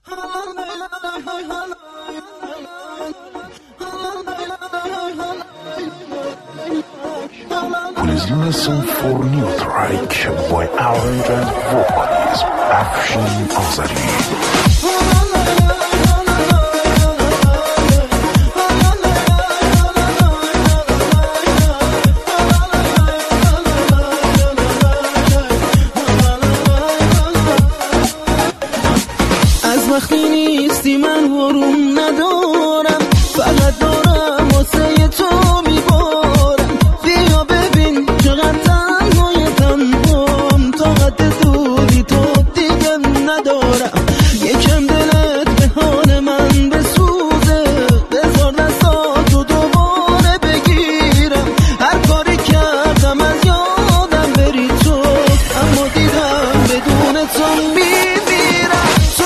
Please listen for new track by arranged and vocalist Afshin Azari. وقتی نیستی من حروم ندارم، فقط دارم واسه تو میبارم. بیا ببین چقدر تنهایتم، طاقت دوری تو دیگه ندارم. یکم دلت به حال من بسوزه، بذار دستاتو دوباره بگیرم. هر کاری کردم از یادم بری تو، اما دیدم بدون تو میمیرم. تو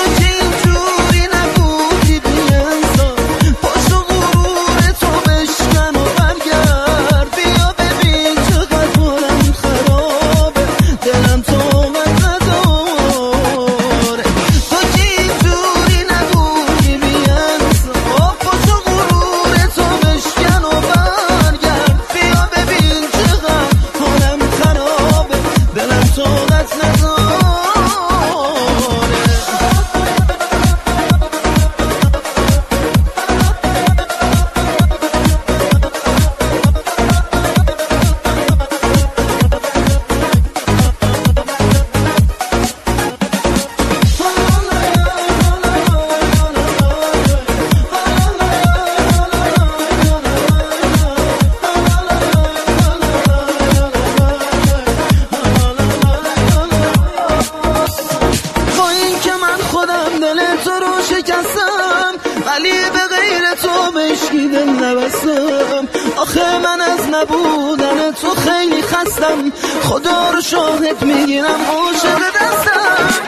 ولی به غیر تو مشکی دل نبستم. آخه من از نبودن تو خیلی خستم، خدا رو شاهد میگیرم عاشق دستم.